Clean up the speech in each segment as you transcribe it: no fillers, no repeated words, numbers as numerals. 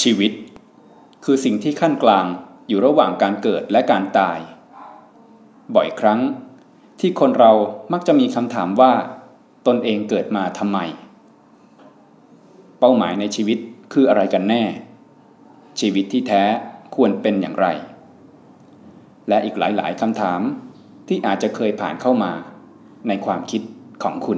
ชีวิตคือสิ่งที่ขั้นกลางอยู่ระหว่างการเกิดและการตายบ่อยครั้งที่คนเรามักจะมีคำถามว่าตนเองเกิดมาทำไมเป้าหมายในชีวิตคืออะไรกันแน่ชีวิตที่แท้ควรเป็นอย่างไรและอีกหลายๆคำถามที่อาจจะเคยผ่านเข้ามาในความคิดของคุณ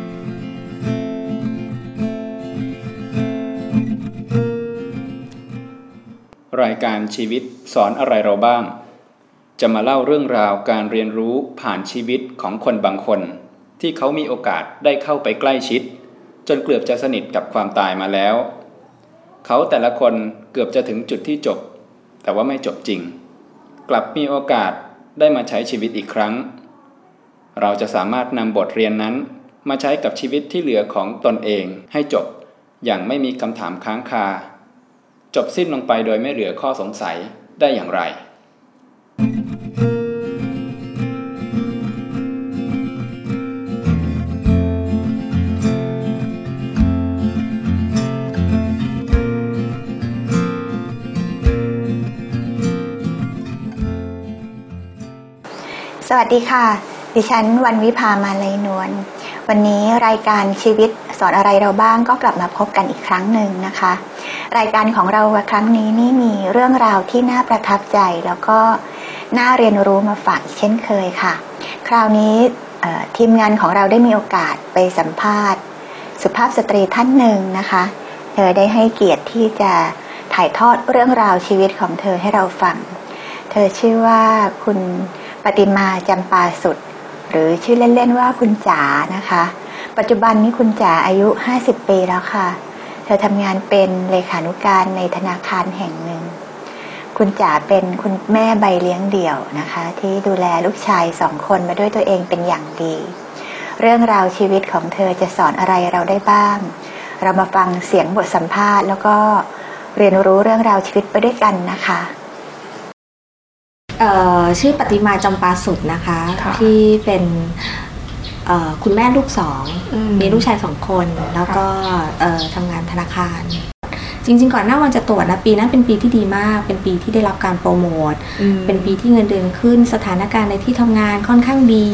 รายการชีวิตสอนอะไรเราบ้างจะมาเล่าเรื่องราวการเรียนรู้ผ่านชีวิตของคนบางคนที่เขามีโอกาสได้เข้าไปใกล้ชิดจนเกือบจะสนิทกับความตายมาแล้วเขาแต่ละคนเกือบจะถึงจุดที่จบแต่ว่าไม่จบจริงกลับมีโอกาสได้มาใช้ชีวิตอีกครั้งเราจะสามารถนำบทเรียนนั้นมาใช้กับชีวิตที่เหลือของตนเองให้จบอย่างไม่มีคำถามค้างคาจบสิ้นลงไปโดยไม่เหลือข้อสงสัยได้อย่างไรสวัสดีค่ะดิฉันวรรณวิภามาลัยนวลวันนี้รายการชีวิตสอนอะไรเราบ้างก็กลับมาพบกันอีกครั้งหนึ่งนะคะรายการของเราครั้งนี้นี่มีเรื่องราวที่น่าประทับใจแล้วก็น่าเรียนรู้มาฝากอีกเช่นเคยค่ะคราวนี้ทีมงานของเราได้มีโอกาสไปสัมภาษณ์สุภาพสตรีท่านหนึ่งนะคะเธอได้ให้เกียรติที่จะถ่ายทอดเรื่องราวชีวิตของเธอให้เราฟังเธอชื่อว่าคุณปฏิมาจำปาสุดหรือชื่อเล่นๆว่าคุณจ๋านะคะปัจจุบันนี้คุณจ๋าอายุ50ปีแล้วค่ะเธอทำงานเป็นเลขานุการในธนาคารแห่งหนึ่งคุณจ๋าเป็นคุณแม่ใบเลี้ยงเดี่ยวนะคะที่ดูแลลูกชาย2 คนมาด้วยตัวเองเป็นอย่างดีเรื่องราวชีวิตของเธอจะสอนอะไรเราได้บ้างเรามาฟังเสียงบทสัมภาษณ์แล้วก็เรียนรู้เรื่องราวชีวิตไปด้วยกันนะคะชื่อปฏิมาจำปาสุดนะคะที่เป็นคุณแม่ลูก2มีลูกชาย2 คนแล้วก็ทำงานธนาคารจริงๆก่อนหน้าวันจะตรวจนะปีนั้นเป็นปีที่ดีมากเป็นปีที่ได้รับการโปรโมทเป็นปีที่เงินเดือนขึ้นสถานการณ์ในที่ทำงานค่อนข้างดี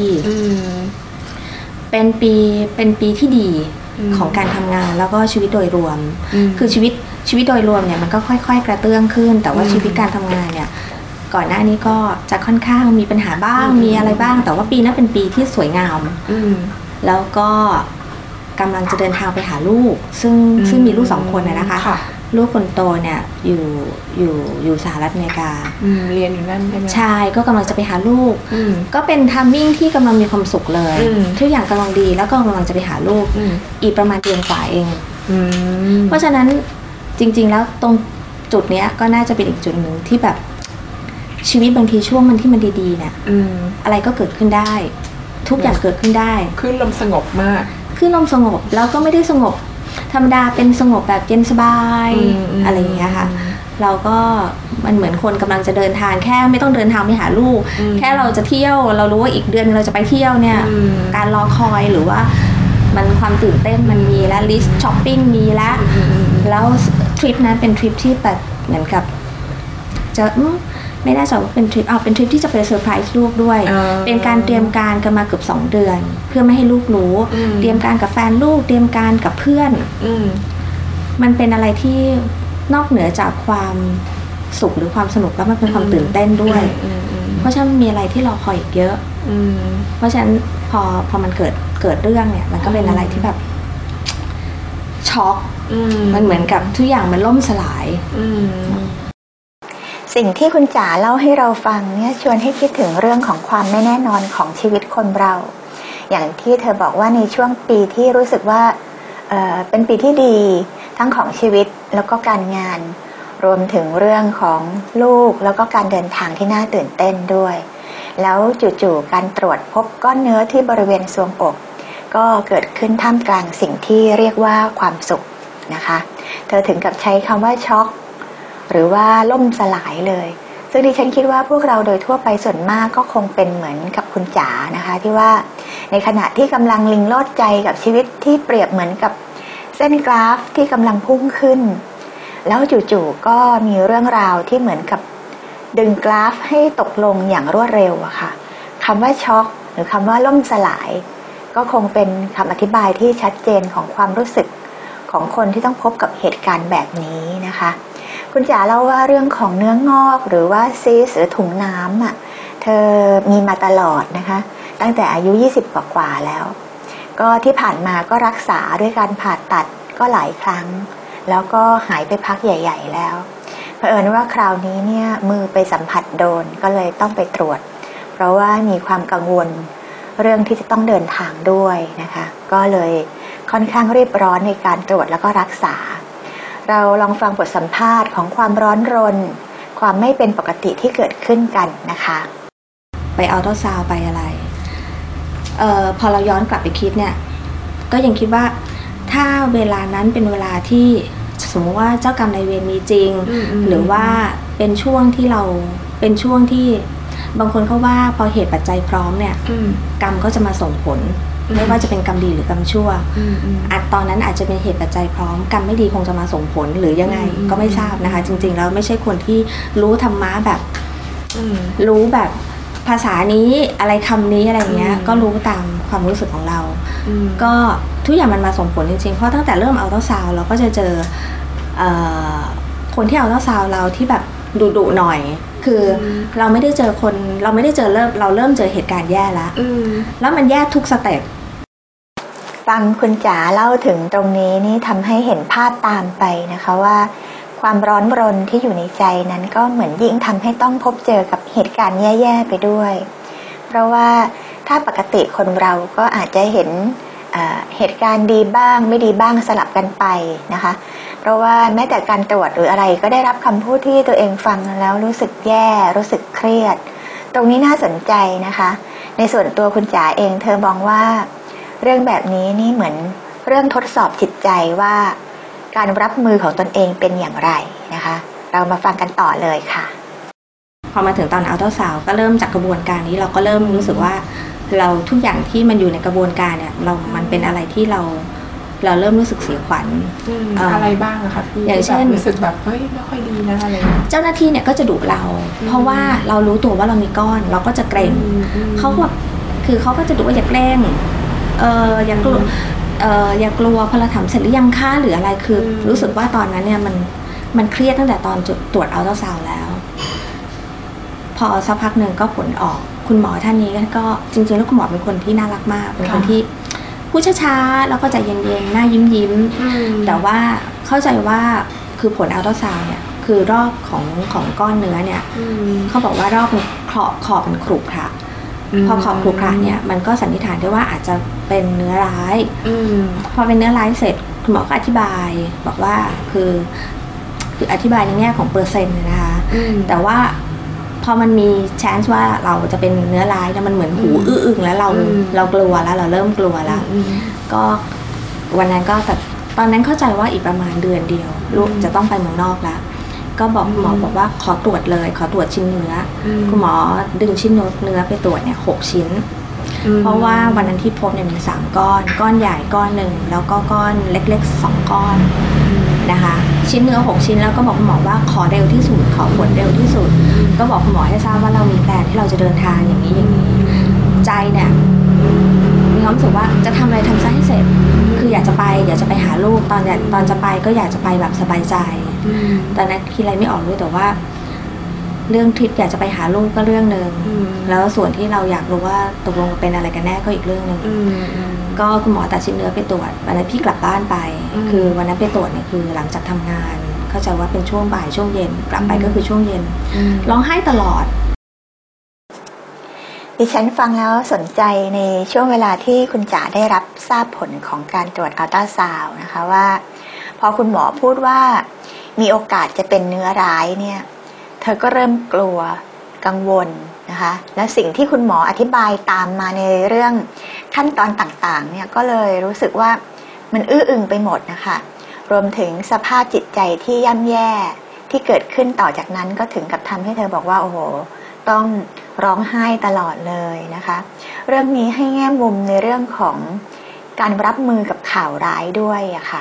เป็นปีที่ดีของการทำงานแล้วก็ชีวิตโดยรวมคือชีวิตโดยรวมเนี่ยมันก็ค่อยๆกระเตื้องขึ้นแต่ว่าชีวิตการทำงานเนี่ยก่อนหน้านี้ก็จะค่อนข้างมีปัญหาบ้างมีอะไรบ้างแต่ว่าปีนั้นเป็นปีที่สวยงามแล้วก็กำลังจะเดินทางไปหาลูกซึ่งมีลูก2 คนนะคะลูกคนโตเนี่ยอยู่สหรัฐอเมริกาเรียนอยู่นั่นใช่ไหมใช่ก็กำลังจะไปหาลูกก็เป็นทัมมิ่งที่กำลังมีความสุขเลยทุกอย่างกำลังดีแล้วก็กำลังจะไปหาลูกอีกประมาณเดือนกว่าเองเพราะฉะนั้นจริงๆแล้วตรงจุดนี้ก็น่าจะเป็นอีกจุดหนึ่งที่แบบชีวิตบางทีช่วงมันที่มันดีๆเนี่ยอะไรก็เกิดขึ้นได้ทุกอย่างเกิดขึ้นได้คลื่นลมสงบมากคลื่นลมสงบแล้วก็ไม่ได้สงบธรรมดาเป็นสงบแบบเย็นสบายอะไรอย่างเงี้ยค่ะเราก็มันเหมือนคนกำลังจะเดินทางแค่ไม่ต้องเดินทางไปหาลูกแค่เราจะเที่ยวเรารู้ว่าอีกเดือนเราจะไปเที่ยวเนี่ยการรอคอยหรือว่ามันความตื่นเต้นมันมีแล้วลิสต์ช้อปปิ้งมีแล้วทริปนั้นเป็นทริปที่แบบเหมือนกับจะไม่ได้สอนว่าเป็นทริปที่จะไปเซอร์ไพรส์ลูกด้วยเป็นการเตรียมการกันมาเกือบ2 เดือนเพื่อไม่ให้ลูกรู้เตรียมการกับแฟนลูกเตรียมการกับเพื่อนมันเป็นอะไรที่นอกเหนือจากความสุขหรือความสนุกแล้วมันเป็นความตื่นเต้นด้วยเพราะฉะนั้นมีอะไรที่เราคอยอีกเยอะเพราะฉะนั้นพอมันเกิดเรื่องเนี่ยมันก็เป็นอะไรที่แบบช็อกมันเหมือนกับทุกอย่างมันล่มสลายสิ่งที่คุณจ๋าเล่าให้เราฟังเนี่ยชวนให้คิดถึงเรื่องของความไม่แน่นอนของชีวิตคนเราอย่างที่เธอบอกว่าในช่วงปีที่รู้สึกว่าเป็นปีที่ดีทั้งของชีวิตแล้วก็การงานรวมถึงเรื่องของลูกแล้วก็การเดินทางที่น่าตื่นเต้นด้วยแล้วจู่ๆการตรวจพบก้อนเนื้อที่บริเวณทรวงอกก็เกิดขึ้นท่ามกลางสิ่งที่เรียกว่าความสุขนะคะเธอถึงกับใช้คำว่าช็อกหรือว่าล่มสลายเลยซึ่งดิฉันคิดว่าพวกเราโดยทั่วไปส่วนมากก็คงเป็นเหมือนกับคุณจ๋านะคะที่ว่าในขณะที่กำลังลิงโลดใจกับชีวิตที่เปรียบเหมือนกับเส้นกราฟที่กำลังพุ่งขึ้นแล้วจู่ๆก็มีเรื่องราวที่เหมือนกับดึงกราฟให้ตกลงอย่างรวดเร็วอะค่ะคำว่าช็อกหรือคำว่าล่มสลายก็คงเป็นคำอธิบายที่ชัดเจนของความรู้สึกของคนที่ต้องพบกับเหตุการณ์แบบนี้นะคะคุณจ๋าเล่าว่าเรื่องของเนื้องอกหรือว่าซีสหรือถุงน้ำอ่ะเธอมีมาตลอดนะคะตั้งแต่อายุ20กว่าแล้วก็ที่ผ่านมาก็รักษาด้วยการผ่าตัดก็หลายครั้งแล้วก็หายไปพักใหญ่ๆแล้วเผอิญว่าคราวนี้เนี่ยมือไปสัมผัสโดนก็เลยต้องไปตรวจเพราะว่ามีความกังวลเรื่องที่จะต้องเดินทางด้วยนะคะก็เลยค่อนข้างรีบร้อนในการตรวจแล้วก็รักษาเราลองฟังบทสัมภาษณ์ของความร้อนรนความไม่เป็นปกติที่เกิดขึ้นกันนะคะไปอัลตราซาวด์ไปอะไรพอเราย้อนกลับไปคิดเนี่ยก็ยังคิดว่าถ้าเวลานั้นเป็นเวลาที่สมมติว่าเจ้ากรรมนายเวรมีจริงหรือว่าเป็นช่วงที่บางคนเขาว่าพอเหตุปัจจัยพร้อมเนี่ยกรรมก็จะมาส่งผลไม่ว่าจะเป็นกรรมดีหรือกรรมชั่วตอนนั้นอาจจะเป็นเหตุปัจจัยพร้อมกรรมไม่ดีคงจะมาส่งผลหรือยังไงก็ไม่ทราบนะคะจริงๆแล้วไม่ใช่คนที่รู้ธรรมะแบบรู้แบบภาษานี้อะไรคำนี้อะไรเงี้ยก็รู้ตามความรู้สึกของเราก็ทุกอย่างมันมาส่งผลจริงๆเพราะตั้งแต่เริ่มอัลตราซาวด์เราก็จะเจอคนที่อัลตราซาวด์เราที่แบบดุหน่อยคือเราไม่ได้เจอเราเริ่มเจอเหตุการณ์แย่แล้วมันแย่ทุกสเต็ปฟังคุณจ๋าเล่าถึงตรงนี้นี่ทำให้เห็นภาพตามไปนะคะว่าความร้อนรนที่อยู่ในใจนั้นก็เหมือนยิ่งทำให้ต้องพบเจอกับเหตุการณ์แย่ๆไปด้วยเพราะว่าถ้าปกติคนเราก็อาจจะเห็นเหตุการณ์ดีบ้างไม่ดีบ้างสลับกันไปนะคะเพราะว่าแม้แต่การตรวจหรืออะไรก็ได้รับคำพูดที่ตัวเองฟังแล้วรู้สึกแย่รู้สึกเครียดตรงนี้น่าสนใจนะคะในส่วนตัวคุณจ๋าเองเธอมองว่าเรื่องแบบนี้นี่เหมือนเรื่องทดสอบจิตใจว่าการรับมือของตนเองเป็นอย่างไรนะคะเรามาฟังกันต่อเลยค่ะพอมาถึงตอนอัลตราซาวด์ก็เริ่มจากกระบวนการนี้เราก็เริ่มรู้สึกว่าเราทุกอย่างที่มันอยู่ในกระบวนการเนี่ยมันเป็นอะไรที่เราเริ่มรู้สึกเสียขวัญอะไรบ้างอะคะพี่อย่างเช่นรู้สึกแบบเฮ้ยไม่ค่อยดีนะอะไรเจ้าหน้าที่เนี่ยก็จะดุเราเพราะว่าเรารู้ตัวว่าเรามีก้อนเราก็จะเกรงเขาแบบคือเขาก็จะดุว่าอย่าเกรงอย่ากลัวพอเราถามเสร็จหรือยังคะหรืออะไรคือรู้สึกว่าตอนนั้นเนี่ยมันเครียดตั้งแต่ตอนตรวจอัลตราซาวด์แล้วพอสักพักหนึ่งก็ผลออกคุณหมอท่านนี้ก็จริงๆแล้วคุณหมอเป็นคนที่น่ารักมากเป็นคนที่พูดช้าๆแล้วก็ใจเย็นๆหน้ายิ้มแต่ว่าเข้าใจว่าคือผลอัลตราซาวด์เนี่ยคือรอบของก้อนเนื้อเนี่ยเขาบอกว่ารอบขอบเป็นขรุขระพอขอบขรุขระเนี่ยมันก็สันนิษฐานได้ว่าอาจจะเป็นเนื้อร้ายพอเป็นเนื้อร้ายเสร็จคุณหมอก็อธิบายบอกว่าคืออธิบายในแง่ของเปอร์เซ็นต์นะคะแต่ว่าพอมันมีแชนส์ว่าเราจะเป็นเนื้อร้ายเนี่ยมันเหมือนหูอื้ออึงแล้วเรากลัวแล้วเราเริ่มกลัวแล้วก็วันนั้นก็แต่ตอนนั้นเข้าใจว่าอีกประมาณเดือนเดียวลูกจะต้องไปเมืองนอกแล้วก็บอกหมอบอกว่าขอตรวจเลยขอตรวจชิ้นเนื้อคุณหมอดึงชิ้นเนื้อไปตรวจเนี่ย6 ชิ้นเพราะว่าวันนั้นที่พบเนี่ยมี3 ก้อนใหญ่ก้อนหนึ่งแล้วก็ก้อนเล็กๆ2 ก้อนนะคะชิ้นเนื้อ6 ชิ้นแล้วก็บอกคุณหมอว่าขอเร็วที่สุดขอผลเร็วที่สุดก็บอกคุณหมอให้ทราบว่าเรามีแผนที่เราจะเดินทางอย่างนี้ใจเนี่ยมีความรู้สึกว่าจะทำอะไรทำซะให้เสร็จคืออยากจะไปหาลูกตอนจะไปก็อยากจะไปแบบสบายใจตอนนั้นคิดอะไรไม่ออกด้วยแต่ว่าเรื่องทริปอยากจะไปหาลูกก็เรื่องนึงแล้วส่วนที่เราอยากรู้ว่าตกลงเป็นอะไรกันแน่ก็อีกเรื่องนึงก็คุณหมอตัดชิ้นเนื้อไปตรวจวันนั้นพี่กลับบ้านไปคือวันนั้นไปตรวจเนี่ยคือหลังจากทำงานเข้าใจว่าเป็นช่วงบ่ายช่วงเย็นกลับไปก็คือช่วงเย็นร้องไห้ตลอดดิฉันฟังแล้วสนใจในช่วงเวลาที่คุณจ๋าได้รับทราบผลของการตรวจอัลตราซาวด์นะคะว่าพอคุณหมอพูดว่ามีโอกาสจะเป็นเนื้อร้ายเนี่ยเธอก็เริ่มกลัวกังวลนะคะและสิ่งที่คุณหมออธิบายตามมาในเรื่องขั้นตอนต่างๆเนี่ยก็เลยรู้สึกว่ามันอื้ออึงไปหมดนะคะรวมถึงสภาพจิตใจที่ย่ำแย่ที่เกิดขึ้นต่อจากนั้นก็ถึงกับทำให้เธอบอกว่าโอ้โหต้องร้องไห้ตลอดเลยนะคะเรื่องนี้ให้แง่มุมในเรื่องของการรับมือกับข่าวร้ายด้วยอะค่ะ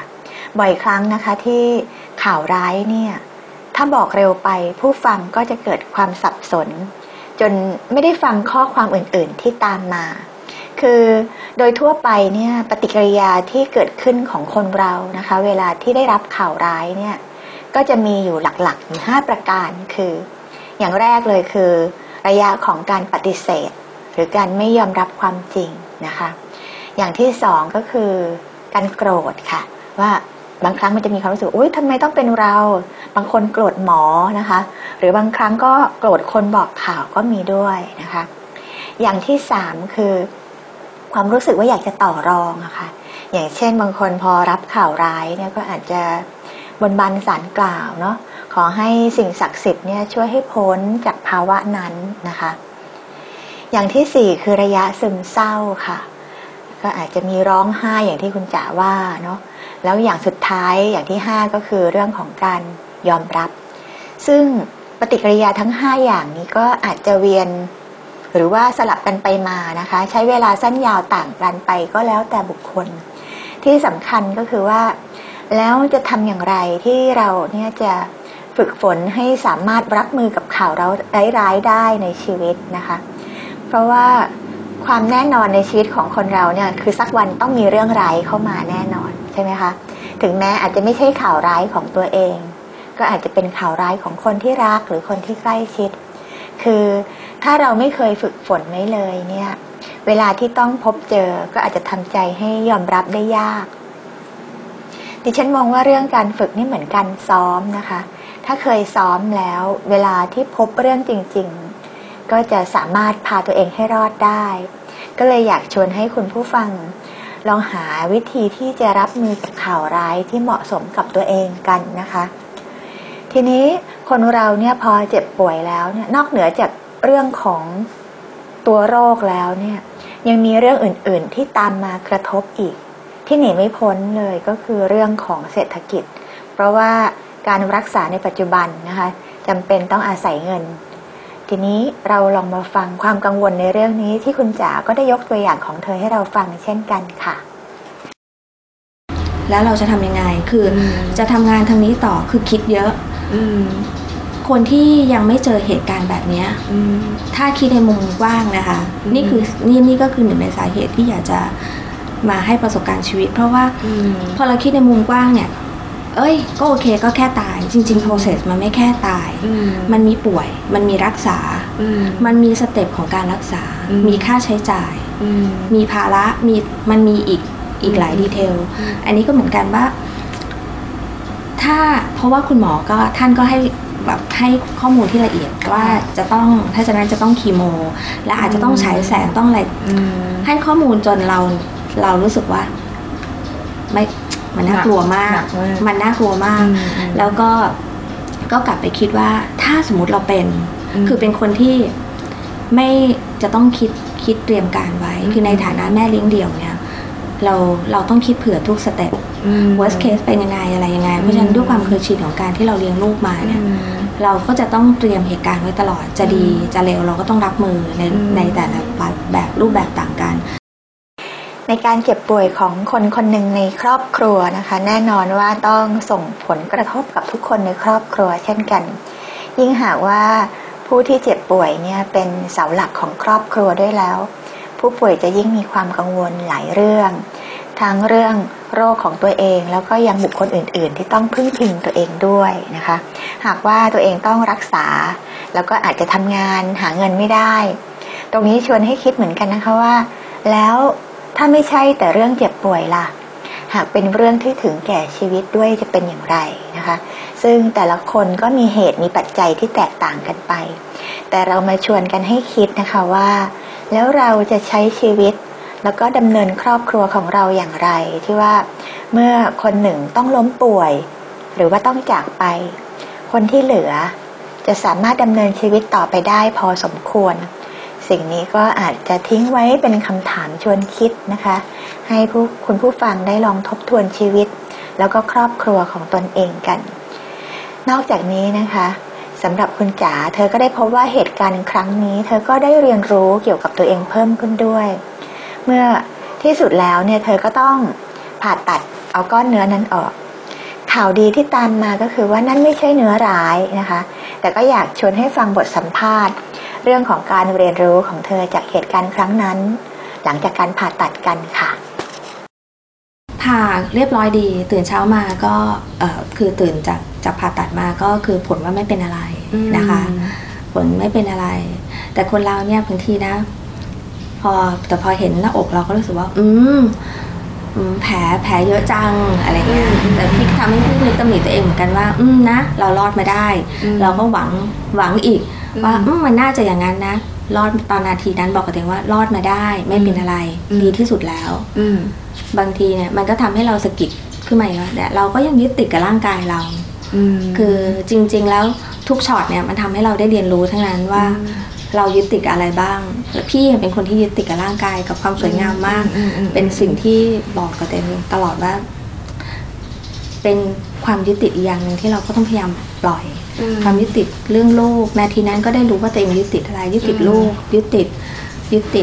บ่อยครั้งนะคะที่ข่าวร้ายเนี่ยถ้าบอกเร็วไปผู้ฟังก็จะเกิดความสับสนจนไม่ได้ฟังข้อความอื่นๆที่ตามมาคือโดยทั่วไปเนี่ยปฏิกิริยาที่เกิดขึ้นของคนเรานะคะเวลาที่ได้รับข่าวร้ายเนี่ยก็จะมีอยู่หลักๆอยู่5ประการคืออย่างแรกเลยคือระยะของการปฏิเสธหรือการไม่ยอมรับความจริงนะคะอย่างที่2ก็คือการโกรธค่ะว่าบางครั้งมันจะมีความรู้สึกอุ๊ยทำไมต้องเป็นเราบางคนโกรธหมอนะคะหรือบางครั้งก็โกรธคนบอกข่าวก็มีด้วยนะคะอย่างที่3คือความรู้สึกว่าอยากจะต่อรองอะค่ะอย่างเช่นบางคนพอรับข่าวร้ายเนี่ยก็อาจจะบนบานศาลกล่าวเนาะขอให้สิ่งศักดิ์สิทธิ์เนี่ยช่วยให้พ้นจากภาวะนั้นนะคะอย่างที่4คือระยะซึมเศร้าค่ะก็อาจจะมีร้องไห้อย่างที่คุณจ๋าว่าเนาะแล้วอย่างสุดท้ายอย่างที่5ก็คือเรื่องของการยอมรับซึ่งปฏิกิริยาทั้ง5อย่างนี้ก็อาจจะเวียนหรือว่าสลับกันไปมานะคะใช้เวลาสั้นยาวต่างกันไปก็แล้วแต่บุคคลที่สำคัญก็คือว่าแล้วจะทำอย่างไรที่เราเนี่ยจะฝึกฝนให้สามารถรับมือกับข่าวร้ายๆได้ในชีวิตนะคะเพราะว่าความแน่นอนในชีวิตของคนเราเนี่ยคือสักวันต้องมีเรื่องร้ายเข้ามาแน่นอนใช่ไหมคะถึงแม้อาจจะไม่ใช่ข่าวร้ายของตัวเองก็อาจจะเป็นข่าวร้ายของคนที่รักหรือคนที่ใกล้ชิดคือถ้าเราไม่เคยฝึกฝนไว้เลยเนี่ยเวลาที่ต้องพบเจอก็อาจจะทำใจให้ยอมรับได้ยากดิฉันมองว่าเรื่องการฝึกนี่เหมือนการซ้อมนะคะถ้าเคยซ้อมแล้วเวลาที่พบเรื่องจริงๆก็จะสามารถพาตัวเองให้รอดได้ก็เลยอยากชวนให้คุณผู้ฟังลองหาวิธีที่จะรับมือกับข่าวร้ายที่เหมาะสมกับตัวเองกันนะคะทีนี้คนเราเนี่ยพอเจ็บป่วยแล้วเนี่ยนอกเหนือจากเรื่องของตัวโรคแล้วเนี่ยยังมีเรื่องอื่นๆที่ตามมากระทบอีกที่หนีไม่พ้นเลยก็คือเรื่องของเศรษฐกิจเพราะว่าการรักษาในปัจจุบันนะคะจำเป็นต้องอาศัยเงินทีนี้เราลองมาฟังความกังวลในเรื่องนี้ที่คุณจ๋าก็ได้ยกตัวอย่างของเธอให้เราฟังเช่นกันค่ะแล้วเราจะทำยังไงคือจะทำงานทางนี้ต่อคือคิดเยอะคนที่ยังไม่เจอเหตุการณ์แบบนี้ถ้าคิดในมุมกว้างนะคะนี่ก็คือหนึ่งในสาเหตุที่อยากจะมาให้ประสบการณ์ชีวิตเพราะว่าพอเราคิดในมุมกว้างเนี่ยก็โอเคก็แค่ตายจริงๆ process มันไม่แค่ตายมันมีป่วยมันมีรักษามันมีสเต็ปของการรักษามีค่าใช้จ่ายมีภาระมันมีอีกหลายดีเทลอันนี้ก็เหมือนกันว่าเพราะว่าคุณหมอก็ท่านก็ให้แบบให้ข้อมูลที่ละเอียดว่าจะต้องถ้าฉะนั้นจะต้องคีโมและอาจจะต้องฉายแสงต้องอะไรให้ข้อมูลจนเรารู้สึกว่าไม่มันน่ากลัวมากมันน่ากลัวมากแล้วก็กลับไปคิดว่าถ้าสมมติเราเป็นคือเป็นคนที่ไม่จะต้องคิดเตรียมการไว้คือในฐานะแม่เลี้ยงเดี่ยวเนี่ยเราต้องคิดเผื่อทุกสเต็ป worst case เป็นยังไงอะไรยังไงเพราะฉะนั้นด้วยความเคยชินของการที่เราเลี้ยงลูกมาเนี่ยเราก็จะต้องเตรียมเหตุการณ์ไว้ตลอดจะดีจะเลวเราก็ต้องรับมือในแต่ละแบบรูปแบบต่างกันในการเจ็บป่วยของคนคนหนึ่งในครอบครัวนะคะแน่นอนว่าต้องส่งผลกระทบกับทุกคนในครอบครัวเช่นกันยิ่งหากว่าผู้ที่เจ็บป่วยเนี่ยเป็นเสาหลักของครอบครัวด้วยแล้วผู้ป่วยจะยิ่งมีความกังวลหลายเรื่องทั้งเรื่องโรคของตัวเองแล้วก็ยังบุคคลอื่นๆที่ต้องพึ่งพิงตัวเองด้วยนะคะหากว่าตัวเองต้องรักษาแล้วก็อาจจะทำงานหาเงินไม่ได้ตรงนี้ชวนให้คิดเหมือนกันนะคะว่าแล้วถ้าไม่ใช่แต่เรื่องเจ็บป่วยล่ะหากเป็นเรื่องที่ถึงแก่ชีวิตด้วยจะเป็นอย่างไรนะคะซึ่งแต่ละคนก็มีเหตุมีปัจจัยที่แตกต่างกันไปแต่เรามาชวนกันให้คิดนะคะว่าแล้วเราจะใช้ชีวิตแล้วก็ดำเนินครอบครัวของเราอย่างไรที่ว่าเมื่อคนหนึ่งต้องล้มป่วยหรือว่าต้องจากไปคนที่เหลือจะสามารถดำเนินชีวิตต่อไปได้พอสมควรสิ่งนี้ก็อาจจะทิ้งไว้เป็นคำถามชวนคิดนะคะให้คุณผู้ฟังได้ลองทบทวนชีวิตแล้วก็ครอบครัวของตนเองกันนอกจากนี้นะคะสำหรับคุณจ๋าเธอก็ได้พบว่าเหตุการณ์ครั้งนี้เธอก็ได้เรียนรู้เกี่ยวกับตัวเองเพิ่มขึ้นด้วยเมื่อที่สุดแล้วเนี่ยเธอก็ต้องผ่าตัดเอาก้อนเนื้อนั้นออกข่าวดีที่ตามมาก็คือว่านั่นไม่ใช่เนื้อร้ายนะคะแต่ก็อยากชวนให้ฟังบทสัมภาษณ์เรื่องของการเรียนรู้ของเธอจากเหตุการณ์ครั้งนั้นหลังจากการผ่าตัดกันค่ะผ่าเรียบร้อยดีตื่นเช้ามาก็คือตื่นจากผ่าตัดมาก็คือผลว่าไม่เป็นอะไรนะคะผลไม่เป็นอะไรแต่คนเราเนี่ยบางทีนะพอเห็นหน้าอกเราก็รู้สึกว่าแผลเยอะจังอะไรเงี้ยแต่พี่ทำให้พี่นึกตำหนิตัวเองเหมือนกันว่านะเรารอดมาได้เราก็หวังอีกว่ามันน่าจะอย่างนั้นนะรอดตอนนาทีนั้นบอกกับตัวเองว่ารอดมาได้ไม่เป็นอะไรดีที่สุดแล้วบางทีเนี่ยมันก็ทำให้เราสะกิดขึ้นมาว่าแต่เราก็ยังยึดติดกับร่างกายเราคือจริงๆแล้วทุกช็อตเนี่ยมันทำให้เราได้เรียนรู้ทั้งนั้นว่าเรายึดติดกับอะไรบ้างและพี่เป็นคนที่ยึดติดกับร่างกายกับความสวยงามมากเป็นสิ่งที่บอกกับตัวเองตลอดว่าเป็นความยึดติดอีกอย่างหนึ่งที่เราก็ต้องพยายามปล่อยความยึดติดเรื่องลูกนาทีนั้นก็ได้รู้ว่าตัวเองยึดติดอะไรยึดติดลูกยึดติด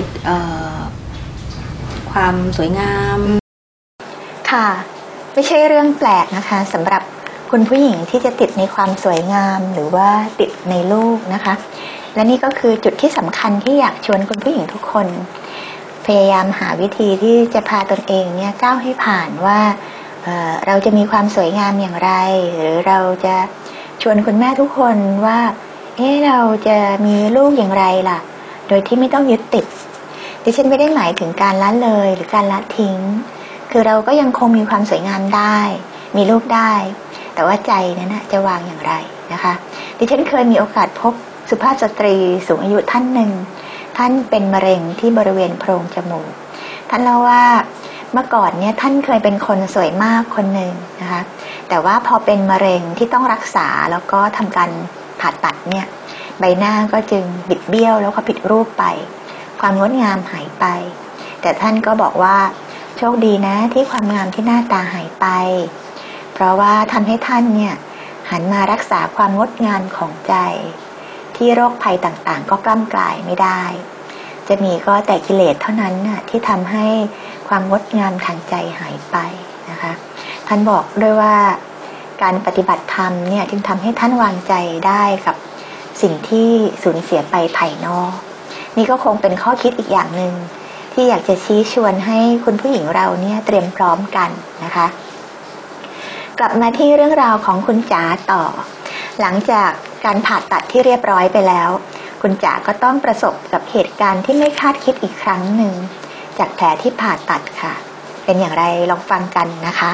ความสวยงามค่ะไม่ใช่เรื่องแปลกนะคะสำหรับคุณผู้หญิงที่จะติดในความสวยงามหรือว่าติดในลูกนะคะและนี่ก็คือจุดที่สำคัญที่อยากชวนคุณผู้หญิงทุกคนพยายามหาวิธีที่จะพาตนเองเนี่ยก้าวให้ผ่านว่าเราจะมีความสวยงามอย่างไรหรือเราจะชวนคุณแม่ทุกคนว่าเราจะมีลูกอย่างไรล่ะโดยที่ไม่ต้องยึดติดดิฉันไม่ได้หมายถึงการละเลยหรือการละทิ้งคือเราก็ยังคงมีความสวยงามได้มีลูกได้แต่ว่าใจนั้นนะจะวางอย่างไรนะคะดิฉันเคยมีโอกาสพบสุภาพสตรีสูงอายุท่านหนึ่งท่านเป็นมะเร็งที่บริเวณโพรงจมูกท่านเล่าว่าเมื่อก่อนเนี่ยท่านเคยเป็นคนสวยมากคนหนึ่งนะคะแต่ว่าพอเป็นมะเร็งที่ต้องรักษาแล้วก็ทำการผ่าตัดเนี่ยใบหน้าก็จึงบิดเบี้ยวแล้วก็ผิดรูปไปความงดงามหายไปแต่ท่านก็บอกว่าโชคดีนะที่ความงามที่หน้าตาหายไปเพราะว่าทำให้ท่านเนี่ยหันมารักษาความงดงามของใจที่โรคภัยต่างๆก็กล้ำกลายไม่ได้จะมีก็แต่กิเลสเท่านั้นน่ะที่ทำให้ความงดงามทางใจหายไปนะคะท่านบอกด้วยว่าการปฏิบัติธรรมเนี่ยจึงทำให้ท่านวางใจได้กับสิ่งที่สูญเสียไปภายนอกนี่ก็คงเป็นข้อคิดอีกอย่างหนึ่งที่อยากจะชี้ชวนให้คุณผู้หญิงเราเนี่ยเตรียมพร้อมกันนะคะกลับมาที่เรื่องราวของคุณจ๋าต่อหลังจากการผ่าตัดที่เรียบร้อยไปแล้วคุณจ๋าก็ต้องประสบกับเหตุการณ์ที่ไม่คาดคิดอีกครั้งหนึ่งจากแผลที่ผ่าตัดค่ะเป็นอย่างไรลองฟังกันนะคะ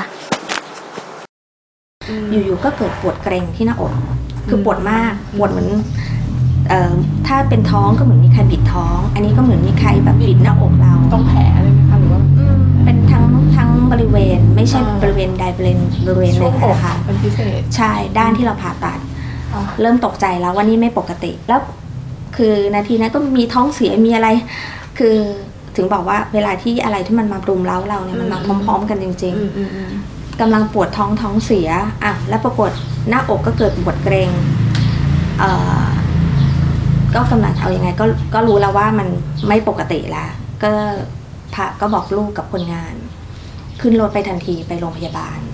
อยู่ๆก็เกิดปวดเกร็งที่หน้าอกคือปวดมากปวดเหมือนถ้าเป็นท้องก็เหมือนมีใครบิดท้องอันนี้ก็เหมือนมีใครแบบบิดหน้าอกเราต้องแผลเลยไหมคะหรือว่าเป็นทั้งบริเวณไม่ใช่บริเวณใดบริเวณหนึ่งนะคะเป็นพิเศษใช่ด้านที่เราผ่าตัดเริ่มตกใจแล้วว่านี่ไม่ปกติแล้วคือนาทีนั้นก็มีท้องเสียมีอะไรคือถึงบอกว่าเวลาที่อะไรที่มันมารุมเร้าเราเนี่ยมันมาพร้อมๆกันจริงๆกำลังปวดท้องเสียแล้วปรากฏหน้าอกก็เกิดปวดเกร็งก็กำลังเอายังไงก็รู้แล้วว่ามันไม่ปกติแล้วก็บอกลูกกับคนงานขึ้นรถไปทันทีไปโรงพยาบาล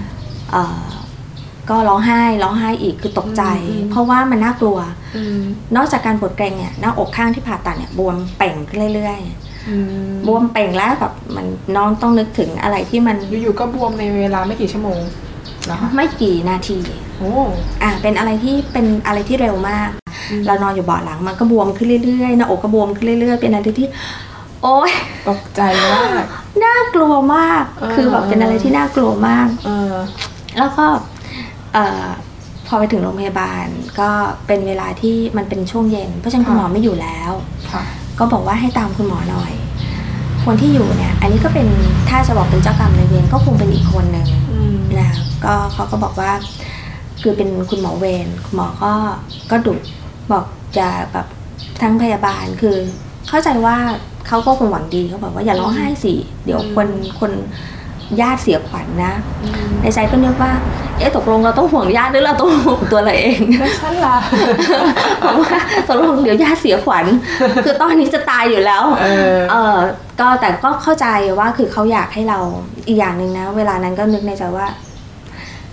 ก็ร้องไห้อีกคือตกใจเพราะว่ามันน่ากลัวนอกจากการปวดเกร็งเนี่ยหน้าอกข้างที่ผ่าตัดเนี่ยบวมเป่งเรื่อยๆบวมเป่งแล้วแบบมันน้องต้องนึกถึงอะไรที่มันอยู่ๆก็บวมในเวลาไม่กี่ชั่วโมงนะคะไม่กี่นาทีเป็นอะไรที่เร็วมากเรานอนอยู่เบาะหลังมันก็บวมขึ้นเรื่อยๆหน้าอกก็บวมขึ้นเรื่อยๆเป็นอะไรที่โอ๊ยตกใจมากน่ากลัวมากคือแบบเป็นอะไรที่น่ากลัวมากแล้วก็พอไปถึงโรงพยาบาลก็เป็นเวลาที่มันเป็นช่วงเย็นเพราะฉะนั้นคุณหมอไม่อยู่แล้วก็บอกว่าให้ตามคุณหมอหน่อยคนที่อยู่เนี่ยอันนี้ก็เป็นถ้าจะบอกเป็นเจ้ากรรมนายเวรก็คงเป็นอีกคนหนึ่งนะก็เขาก็บอกว่าคือเป็นคุณหมอเวรคุณหมอก็ดุบอกจะแบบทั้งพยาบาลคือเข้าใจว่าเขาก็คงหวังดีเขาบอกว่าอย่าร้องไห้สิเดี๋ยวคนญาติเสียขวัญนะในใจก็นึกว่าตกลงเราต้องห่วงญาติหรือเราต้องห่วงตัวเราเองฉันล่ะบอกว่าตกลงเดี๋ยวญาติเสียขวัญคือตอนนี้จะตายอยู่แล้วก็แต่ก็เข้าใจว่าคือเขาอยากให้เราอีกอย่างนึงนะเวลานั้นก็นึกในใจว่า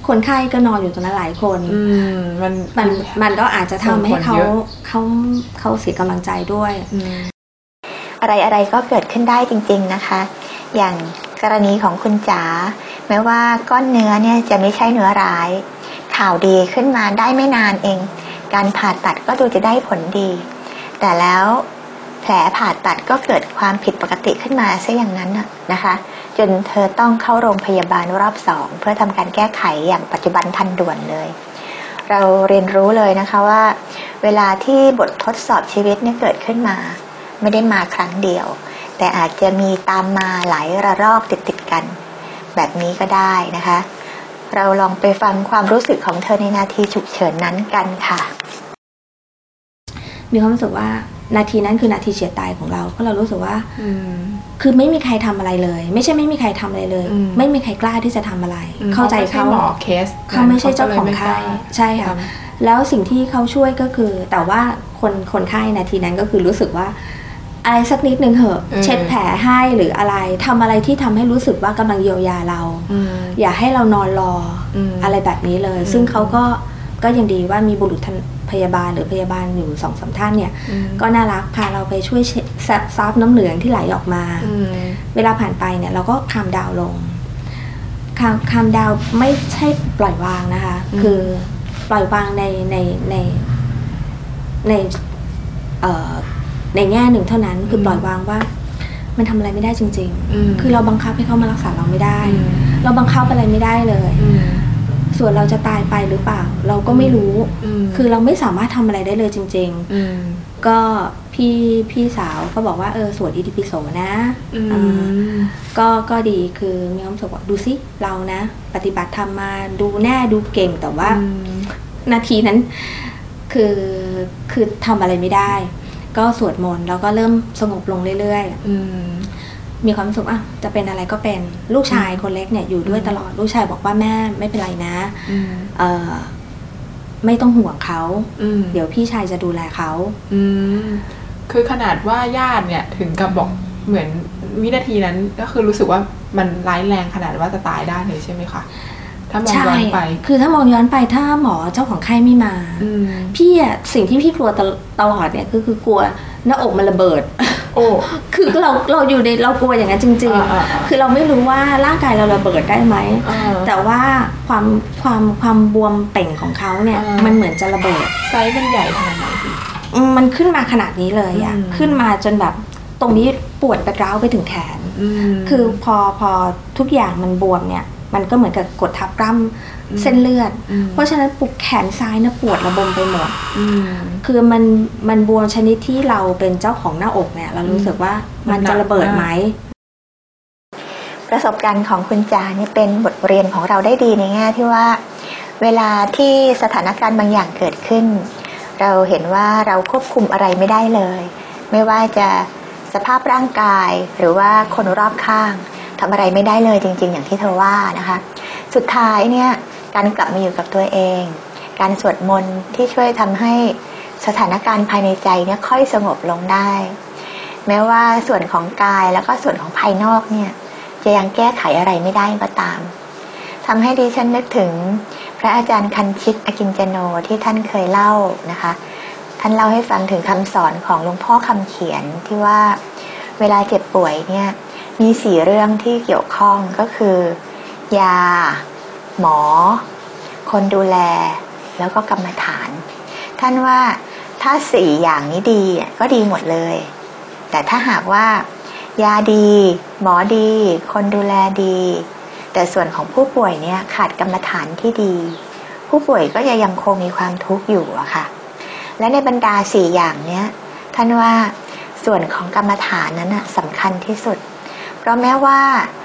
คนไข้ก็นอนอยู่ตรงนั้นหลายคนมันก็อาจจะทำให้เขาเสียกำลังใจด้วยอะไรก็เกิดขึ้นได้จริงๆนะคะอย่างกรณีของคุณจ๋าแม้ว่าก้อนเนื้อเนี่ยจะไม่ใช่เนื้อร้ายข่าวดีขึ้นมาได้ไม่นานเองการผ่าตัดก็ดูจะได้ผลดีแต่แล้วแผลผ่าตัดก็เกิดความผิดปกติขึ้นมาซะอย่างนั้นนะคะจนเธอต้องเข้าโรงพยาบาลรอบ2เพื่อทำการแก้ไขอย่างปัจจุบันทันด่วนเลยเราเรียนรู้เลยนะคะว่าเวลาที่บททดสอบชีวิตเนี่ยเกิดขึ้นมาไม่ได้มาครั้งเดียวแต่อาจจะมีตามมาหลายระลอกติดกันแบบนี้ก็ได้นะคะเราลองไปฟังความรู้สึกของเธอในนาทีฉุกเฉินนั้นกันค่ะมีความรู้สึกว่านาทีนั้นคือนาทีเฉียดตายของเราเพราะเรารู้สึกว่าคือไม่มีใครทำอะไรเลยไม่ใช่ไม่มีใครทำอะไรเลยไม่มีใครกล้าที่จะทำอะไรเข้าใจเขาหมอเคสเขาไม่ใช่เจ้าของไข้ใช่ค่ะแล้วสิ่งที่เขาช่วยก็คือแต่ว่าคนไข้นาทีนั้นก็คือรู้สึกว่าอะไรสักนิดนึงเหอะเช็ดแผลให้หรืออะไรทำอะไรที่ทำให้รู้สึกว่ากำลังเยียวยาเราอย่าให้เรานอนรออะไรแบบนี้เลยซึ่งเขาก็ยังดีว่ามีบุรุษพยาบาลหรือพยาบาลอยู่ 2-3 ท่านเนี่ยก็น่ารักพาเราไปช่วยซับน้ำเหลืองที่ไหลออกมาเวลาผ่านไปเนี่ยเราก็คามดาวลงคามดาวไม่ใช่ปล่อยวางนะคะคือปล่อยวางในแง่หนึ่งเท่านั้นคือปล่อยวางว่ามันทำอะไรไม่ได้จริงๆคือเราบังคับให้เขามารักษาเราไม่ได้เราบังคับอะไรไม่ได้เลยส่วนเราจะตายไปหรือเปล่าเราก็ไม่รู้คือเราไม่สามารถทำอะไรได้เลยจริงๆก็พี่สาวก็บอกว่าสวดอิติปิโสนะก็ดีคือมีความสุขว่าดูสิเรานะปฏิบัติธรรมมาดูแน่ดูเก่งแต่ว่านาทีนั้นคือทำอะไรไม่ได้ก็สวดมนต์แล้วก็เริ่มสงบลงเรื่อยๆมีความสุขจะเป็นอะไรก็เป็นลูกชายคนเล็กเนี่ยอยู่ด้วยตลอดลูกชายบอกว่าแม่ไม่เป็นไรนะไม่ต้องห่วงเขาเดี๋ยวพี่ชายจะดูแลเขาคือขนาดว่าญาติเนี่ยถึงกับบอกเหมือนวินาทีนั้นก็คือรู้สึกว่ามันร้ายแรงขนาดว่าจะตายได้เลยใช่ไหมคะถ้ามองย้อนไปคือถ้ามองย้อนไปถ้าหมอเจ้าของไข้ไม่มาพี่สิ่งที่พี่กลัวตลอดเนี่ยคือกลัวหน้าอกมันระเบิดโอ้คือเราอยู่ในเรากลัวอย่างนั้นจริงๆคือเราไม่รู้ว่าร่างกายเราระเบิดได้ไหมแต่ว่าความบวมเป่งของเขาเนี่ยมันเหมือนจะระเบิดไซส์มันใหญ่ขนาดไหนมันขึ้นมาขนาดนี้เลยอะขึ้นมาจนแบบตรงนี้ปวดไปร้าวไปถึงแขนคือพอทุกอย่างมันบวมเนี่ยมันก็เหมือนกับกดทับกล้ามเส้นเลือดเพราะฉะนั้นปุกแขนซ้ายนะปวดระบมไปหมดคือมันบวมชนิดที่เราเป็นเจ้าของหน้าอกเนี่ยเรารู้สึกว่ามันจะระเบิดไหมประสบการณ์ของคุณจานี่เป็นบทเรียนของเราได้ดีในแง่ที่ว่าเวลาที่สถานการณ์บางอย่างเกิดขึ้นเราเห็นว่าเราควบคุมอะไรไม่ได้เลยไม่ว่าจะสภาพร่างกายหรือว่าคนรอบข้างทำอะไรไม่ได้เลยจริงๆอย่างที่เธอว่านะคะสุดท้ายเนี่ยการกลับมาอยู่กับตัวเองการสวดมนต์ที่ช่วยทำให้สถานการณ์ภายในใจเนี่ยค่อยสงบลงได้แม้ว่าส่วนของกายแล้วก็ส่วนของภายนอกเนี่ยจะยังแก้ไขอะไรไม่ได้ก็ตามทำให้ดิฉันนึกถึงพระอาจารย์คันชิตอกินจโนที่ท่านเคยเล่านะคะท่านเล่าให้ฟังถึงคำสอนของหลวงพ่อคำเขียนที่ว่าเวลาเจ็บป่วยเนี่ยมี4 เรื่องที่เกี่ยวข้องก็คือยาหมอคนดูแลแล้วก็กรรมฐานท่านว่าถ้า4 อย่างนี้ดีก็ดีหมดเลยแต่ถ้าหากว่ายาดีหมอดีคนดูแลดีแต่ส่วนของผู้ป่วยเนี่ยขาดกรรมฐานที่ดีผู้ป่วยก็ยังคงมีความทุกข์อยู่อะค่ะและในบรรดา4 อย่างเนี้ยท่านว่าส่วนของกรรมฐานนั้นสำคัญที่สุดเพราะแม้ว่า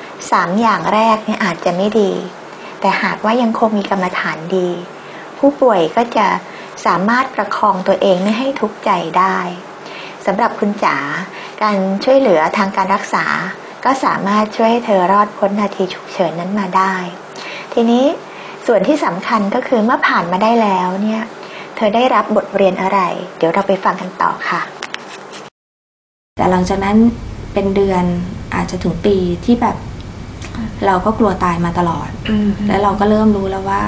3 อย่างแรกเนี่ยอาจจะไม่ดีแต่หากว่ายังคงมีกรรมฐานดีผู้ป่วยก็จะสามารถประคองตัวเองไม่ให้ทุกข์ใจได้สำหรับคุณจ๋าการช่วยเหลือทางการรักษาก็สามารถช่วยให้เธอรอดพ้นนาทีฉุกเฉินนั้นมาได้ทีนี้ส่วนที่สำคัญก็คือเมื่อผ่านมาได้แล้วเนี่ยเธอได้รับบทเรียนอะไรเดี๋ยวเราไปฟังกันต่อค่ะแต่หลังจากนั้นเป็นเดือนอาจจะถึงปีที่แบบเราก็กลัวตายมาตลอดแล้วเราก็เริ่มรู้แล้วว่า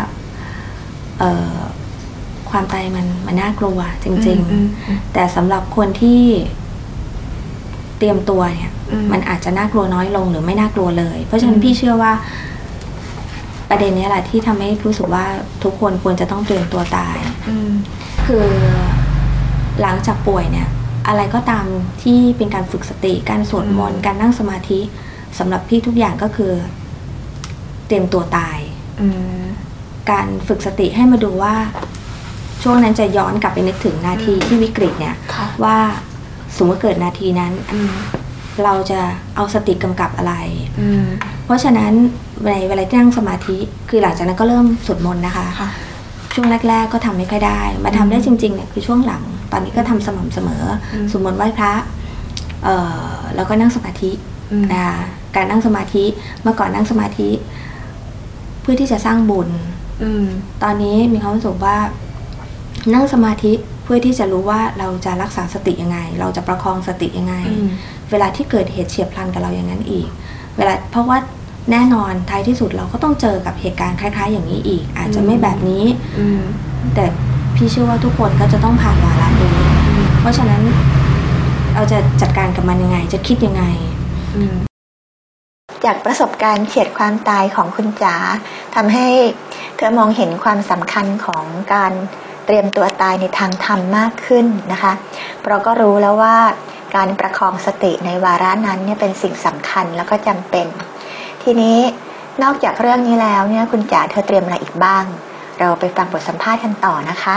ความตายมันน่ากลัวจริงๆแต่สำหรับคนที่เตรียมตัวเนี่ยมันอาจจะน่ากลัวน้อยลงหรือไม่น่ากลัวเลยเพราะฉะนั้นพี่เชื่อว่าประเด็นนี้แหละที่ทำให้รู้สึกว่าทุกคนควรจะต้องเตรียมตัวตายคือหลังจากป่วยเนี่ยอะไรก็ตามที่เป็นการฝึกสติการสวดมนต์การนั่งสมาธิสำหรับพี่ทุกอย่างก็คือเตรียมตัวตายการฝึกสติให้มาดูว่าช่วงนั้นจะย้อนกลับไปนึกถึงนาทีที่วิกฤตเนี่ยว่าสมมติเกิดนาทีนั้นเราจะเอาสติกำกับอะไรเพราะฉะนั้นในเวลาที่นั่งสมาธิคือหลังจากนั้นก็เริ่มสวดมนต์นะคะช่วงแรกๆก็ทำไม่ค่อยได้มาทำได้จริงๆเนี่ยคือช่วงหลังตอนนี้ก็ทำสม่ำเสมอสวดมนต์ไหว้พระแล้วก็นั่งสมาธิการนั่งสมาธิเมื่อก่อนนั่งสมาธิเพื่อที่จะสร้างบุญตอนนี้มีความรู้สึกว่านั่งสมาธิเพื่อที่จะรู้ว่าเราจะรักษาสติยังไงเราจะประคองสติยังไงเวลาที่เกิดเหตุเฉียบพลันกับเราอย่างนั้นอีกเพราะว่าแน่นอนท้ายที่สุดเราก็ต้องเจอกับเหตุการณ์คล้ายๆอย่างนี้อีกอาจจะไม่แบบนี้แต่พี่เชื่อว่าทุกคนก็จะต้องผ่านวาระนี้เพราะฉะนั้นเราจะจัดการกับมันยังไงจะคิดยังไงจากประสบการณ์เฉียดความตายของคุณจ๋าทำให้เธอมองเห็นความสำคัญของการเตรียมตัวตายในทางธรรมมากขึ้นนะคะเราก็รู้แล้วว่าการประคองสติในวาระนั้นเนี่ยเป็นสิ่งสำคัญแล้วก็จำเป็นทีนี้นอกจากเรื่องนี้แล้วเนี่ยคุณจ๋าเธอเตรียมอะไรอีกบ้างเราไปฟังบทสัมภาษณ์กันต่อนะคะ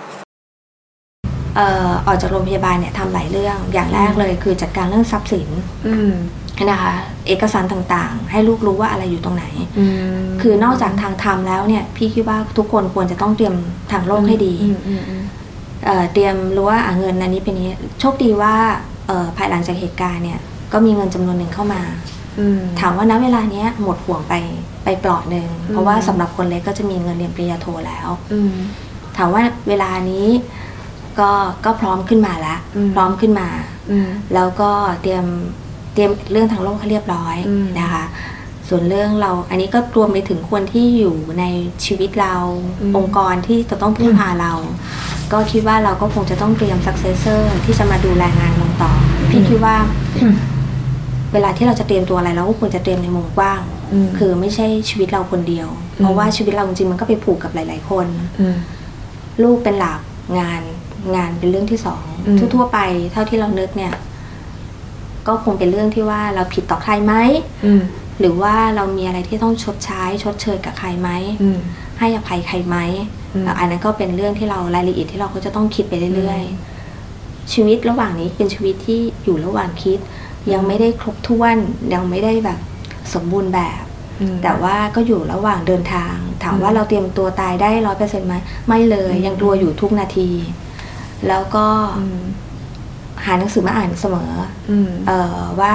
ออกจากโรงพยาบาลเนี่ยทำหลายเรื่องอย่างแรกเลยคือจัดการเรื่องทรัพย์สินนะคะเอกสารต่างๆให้ลูกรู้ว่าอะไรอยู่ตรงไหนคือนอกจากทางธรรมแล้วเนี่ยพี่คิดว่าทุกคนควรจะต้องเตรียมทางโลกให้ดีเตรียมรู้ว่าเงินอันนี้เป็นนี้โชคดีว่าภายหลังจากเหตุการณ์เนี่ยก็มีเงินจำนวนหนึ่งเข้ามาถามว่าณเวลาเนี้ยหมดห่วงไปเปลอดหนึ่งเพราะว่าสำหรับคนเล็กก็จะมีเงินเรียนปริญญาโทแล้วถามว่าเวลานี้ก็พร้อมขึ้นมาแล้วพร้อมขึ้นมาแล้วก็เตรียมเรื่องทางโลกให้เรียบร้อยนะคะส่วนเรื่องเราอันนี้ก็รวมไปถึงคนที่อยู่ในชีวิตเราองค์กรที่จะต้องพึ่งพาเราก็คิดว่าเราก็คงจะต้องเตรียม successor ที่จะมาดูแลงานลงต่อพี่คิดว่าเวลาที่เราจะเตรียมตัวอะไรเราก็ควรจะเตรียมในมุมกว้างคือไม่ใช่ชีวิตเราคนเดียวเพราะว่าชีวิตเราจริงๆมันก็ไปผูกกับหลายๆคนลูกเป็นหลักงานเป็นเรื่องที่สองทั่วๆไปเท่าที่เรานึกเนี่ยก็คงเป็นเรื่องที่ว่าเราผิดต่อใครไหมหรือว่าเรามีอะไรที่ต้องชดเชยกับใครไหมให้อภัยใครไหมอันนั้นก็เป็นเรื่องที่เรารายละเอียดที่เราก็จะต้องคิดไปเรื่อยๆชีวิตระหว่างนี้เป็นชีวิตที่อยู่ระหว่างคิดยังไม่ได้ครบถ้วนยังไม่ได้แบบสมบูรณ์แบบแต่ว่าก็อยู่ระหว่างเดินทางถามว่าเราเตรียมตัวตายได้ 100% ไหมไม่เลยยังกลัวอยู่ทุกนาทีแล้วก็หาหนังสือมาอ่านเสมอว่า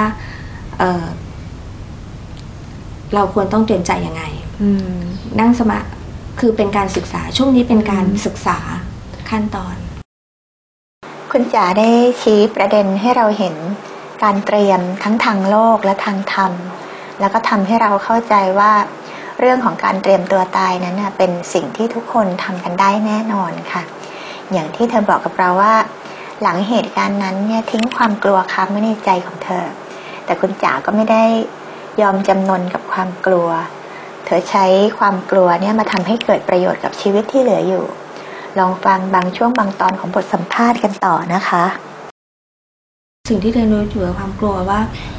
เราควรต้องเตรียมใจยังไงนั่งสมาคือเป็นการศึกษาช่วงนี้เป็นการศึกษาขั้นตอนคุณจ๋าได้ชี้ประเด็นให้เราเห็นการเตรียมทั้งทางโลกและทางธรรมแล้วก็ทำให้เราเข้าใจว่าเรื่องของการเตรียมตัวตายนั้นเป็นสิ่งที่ทุกคนทำกันได้แน่นอนค่ะอย่างที่เธอบอกกับเราว่าหลังเหตุการณ์นั้นเนี่ยทิ้งความกลัวค้างไว้ในใจของเธอแต่คุณจ๋าก็ไม่ได้ยอมจำนนกับความกลัวเธอใช้ความกลัวเนี่ยมาทำให้เกิดประโยชน์กับชีวิตที่เหลืออยู่ลองฟังบางช่วงบางตอนของบทสัมภาษณ์กันต่อนะคะสิ่งที่เรียนรู้อยู่กับความกลัวว่า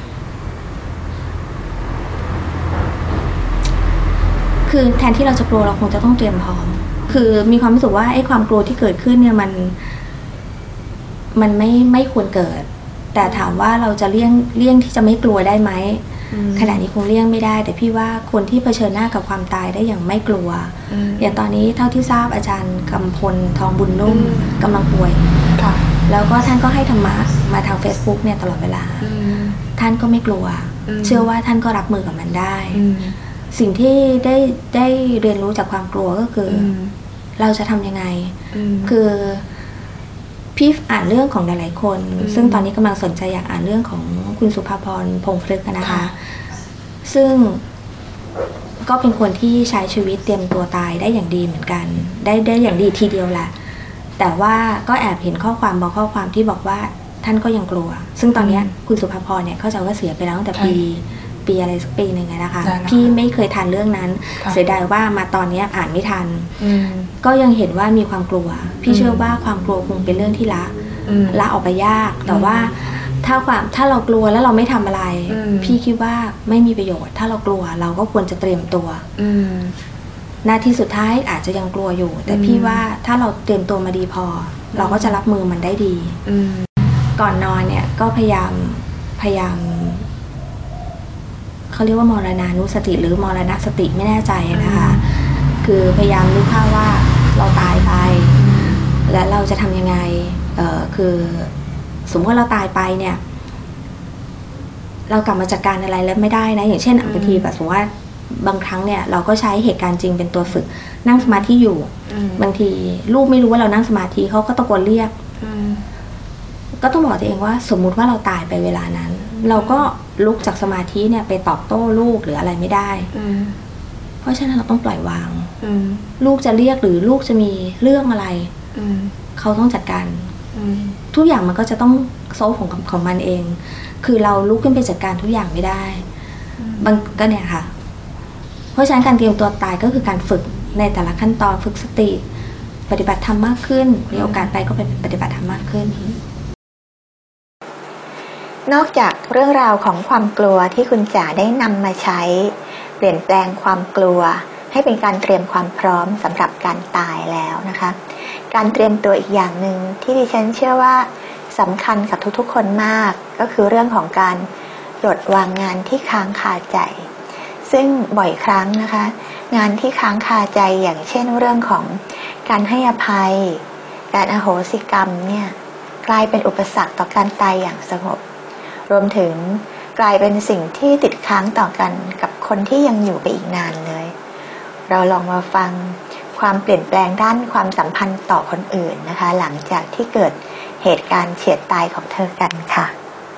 คือแทนที่เราจะกลัวเราคงจะต้องเตรียมพร้อมคือมีความรู้สึกว่าไอ้ความกลัวที่เกิดขึ้นเนี่ยมันไม่ควรเกิดแต่ถามว่าเราจะเลี่ยงที่จะไม่กลัวได้ไหมขณะนี้คงเลี่ยงไม่ได้แต่พี่ว่าคนที่เผชิญหน้ากับความตายได้อย่างไม่กลัวอย่างตอนนี้เท่าที่ทราบอาจารย์กำพลทองบุญนุ่มกำลังป่วยแล้วก็ท่านก็ให้ธรรมะมาทาง Facebook เนี่ยตลอดเวลาท่านก็ไม่กลัวเชื่อว่าท่านก็รับมือกับมันได้สิ่งที่ได้เรียนรู้จากความกลัวก็คือเราจะทำยังไงคือพี่อ่านเรื่องของหลายๆคนซึ่งตอนนี้กำลังสนใจอยากอ่านเรื่องของคุณสุภาพรพงษ์พฤกษ์นะคะซึ่งก็เป็นคนที่ใช้ชีวิตเตรียมตัวตายได้อย่างดีเหมือนกันได้อย่างดีทีเดียวแหละแต่ว่าก็แอบเห็นข้อความบางข้อความที่บอกว่าท่านก็ยังกลัวซึ่งตอนนี้คุณสุภาพรเนี่ยเข้าใจว่าเสียไปแล้วตั้งแต่ปีอะไรสักปีหนึ่งนะคะพี่ไม่เคยทันเรื่องนั้นเสียดายว่ามาตอนนี้อ่านไม่ทันก็ยังเห็นว่ามีความกลัวพี่เชื่อว่าความกลัวคงเป็นเรื่องที่ละออกไปยากแต่ว่าถ้าเรากลัวแล้วเราไม่ทำอะไรพี่คิดว่าไม่มีประโยชน์ถ้าเรากลัวเราก็ควรจะเตรียมตัวนาทีสุดท้ายอาจจะยังกลัวอยู่แต่พี่ว่าถ้าเราเตรียมตัวมาดีพอเราก็จะรับมือมันได้ดีก่อนนอนเนี่ยก็พยายามเขาเรียกว่ามรณานุสติหรือมรณสติไม่แน่ใจนะคะคือพยายามนึกภาพว่าเราตายไปและเราจะทำยังไงคือสมมติว่าเราตายไปเนี่ยเรากลับมาจัดการอะไรแล้วไม่ได้นะอย่างเช่นบางทีแบบสมมติว่าบางครั้งเนี่ยเราก็ใช้เหตุการณ์จริงเป็นตัวฝึกนั่งสมาธิอยู่บางทีลูกไม่รู้ว่าเรานั่งสมาธิเขาก็ตะโกนเรียกก็ต้องบอกตัวเองว่าสมมุติว่าเราตายไปเวลานั้นเราก็ลุกจากสมาธิเนี่ยไปตอบโต้ลูกหรืออะไรไม่ได้เพราะฉะนั้นเราต้องปล่อยวางลูกจะเรียกหรือลูกจะมีเรื่องอะไรเขาต้องจัดการทุกอย่างมันก็จะต้องโซฟของมันเองคือเราลุกขึ้นไปจัดการทุกอย่างไม่ได้บางก็เนี่ยค่ะเพราะฉะนั้นการเตรียมตัวตายก็คือการฝึกในแต่ละขั้นตอนฝึกสติปฏิบัติธรรมมากขึ้นมีโอกาสไปก็ไปปฏิบัติธรรมมากขึ้นนอกจากเรื่องราวของความกลัวที่คุณจ๋าได้นำมาใช้เปลี่ยนแปลงความกลัวให้เป็นการเตรียมความพร้อมสำหรับการตายแล้วนะคะการเตรียมตัวอีกอย่างหนึ่งที่ดิฉันเชื่อว่าสำคัญกับทุกๆคนมากก็คือเรื่องของการปลดวางงานที่ค้างคาใจซึ่งบ่อยครั้งนะคะงานที่ค้างคาใจอย่างเช่นเรื่องของการให้อภัยการอโหสิกรรมเนี่ยกลายเป็นอุปสรรคต่อการตายอย่างสงบรวมถึงกลายเป็นสิ่งที่ติดค้างต่อกันกับคนที่ยังอยู่ไปอีกนานเลยเราลองมาฟังความเปลี่ยนแปลงด้านความสัมพันธ์ต่อคนอื่นนะคะหลังจากที่เกิดเหตุการณ์เฉียดตายของเธอกันค่ะ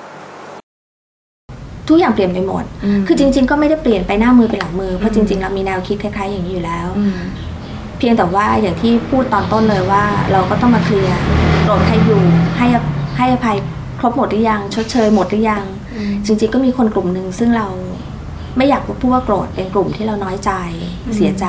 ทุกอย่างเปลี่ยนไปหมดคือจริงๆก็ไม่ได้เปลี่ยนไปหน้ามือไปหลังมือเพราะจริงๆเรามีแนวคิดคล้ายๆอย่างนี้อยู่แล้วเพียงแต่ว่าอย่างที่พูดตอนต้นเลยว่าเราก็ต้องมาเคลียร์โกรธใครอยู่ให้อภัยครบหมดหรือยังชดเชยหมดหรือยังจริงๆก็มีคนกลุ่มหนึ่งซึ่งเราไม่อยากพูดว่าโกรธเป็นกลุ่มที่เราน้อยใจเสียใจ